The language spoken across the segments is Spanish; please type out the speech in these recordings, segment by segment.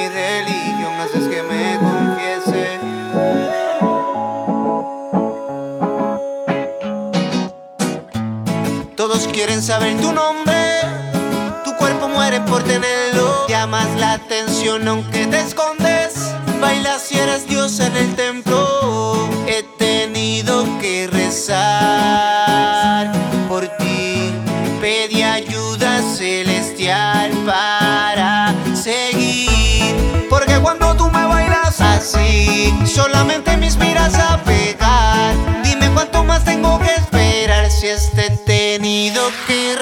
mi religión, haces que me confiese. Todos quieren saber tu nombre, tu cuerpo muere por tenerlo. Llamas la atención aunque te escondes, bailas si eres Dios en el templo. He tenido que rezar por ti, pedí ayuda celestial para seguir. Porque cuando tú me bailas así, solamente me inspiras a pegar. Dime cuánto más tengo que esperar si he tenido que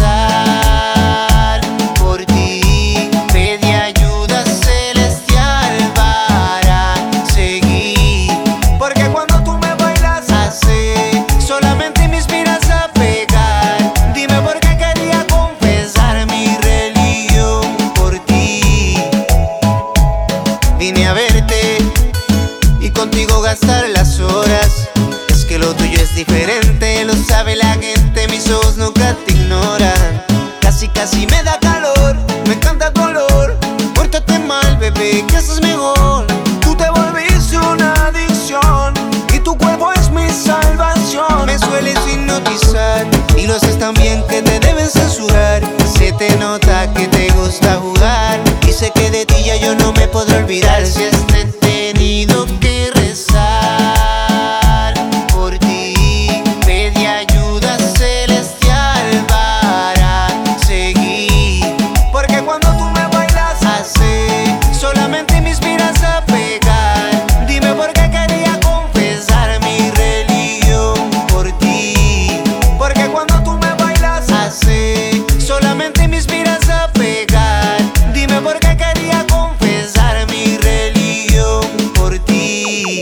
rezar por ti. Pedí ayuda celestial para seguir. Porque cuando tú me bailas así, solamente me inspiras a pegar. Dime por qué quería confesar mi religión por ti. Vine a verte y contigo gastar las horas. Es que lo tuyo es diferente, lo sabe la gente, mis ojos nunca te ignoran. Casi casi me da calor, me encanta tu olor. Pórtate mal, bebé, que haces mejor. Tú te volviste una adicción y tu cuerpo es mi salvación. Me sueles hipnotizar y lo haces tan bien que te deben censurar. Se te nota que te gusta jugar y sé que de ti ya yo no me podré olvidar. Si he tenido que rezar por ti, pedí ayuda celestial para seguir. Porque cuando tú me bailas así, solamente me inspiras a pegar. Dime por qué quería confesar mi religión por ti. Porque cuando tú me bailas así, solamente me inspiras a pegar. Dime por qué quería confesar mi religión por ti.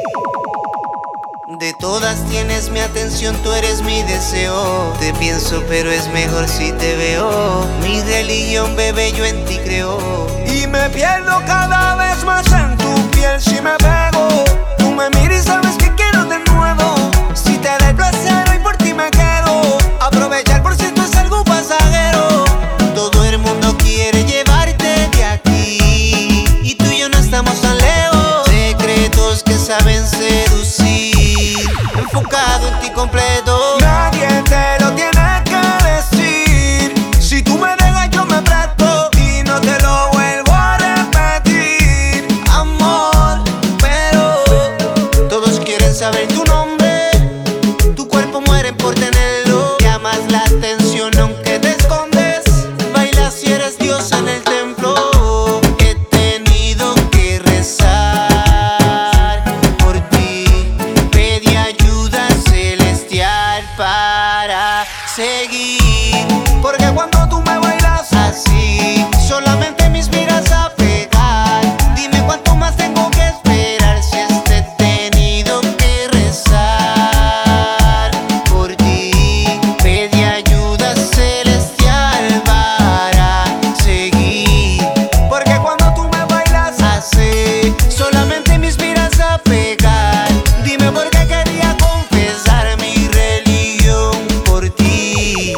De todas tienes mi atención, tú eres mi deseo. Te pienso pero es mejor si te veo. Mi religión, bebé, yo en ti creo. Y me pierdo cada vez más en tu piel si me pego. Tú me miras y sabes que quiero de nuevo. Si te da el placer hoy por ti me quedo. Aprovechar por si esto es algo pasajero. Todo el mundo quiere llevarte de aquí y tú y yo no estamos tan lejos. Secretos que saben seducir, enfocado en ti completo. Nadie te lo tiene que decir. Si tú me dejas yo me presto y no te lo vuelvo a repetir, Amor, pero todos quieren saber tu nombre, tu cuerpo muere por tenerlo. Llamas la atención aunque te escondes, bailas si eres Dios en el templo. He tenido que rezar por ti, pedí ayuda celestial para seguir. porque cuando tú me bailas Así, solamente me inspiras a pegar. Dime cuánto más tengo que esperar si he tenido que rezar por ti. Pedí ayuda celestial para seguir. porque cuando tú me bailas Así, solamente me inspiras a pegar. Dime por qué quería confesar mi religión por ti.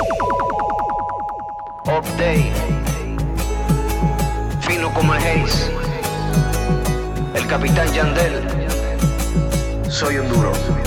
Update, fino como el Haze, el capitán Yandel, soy un duro.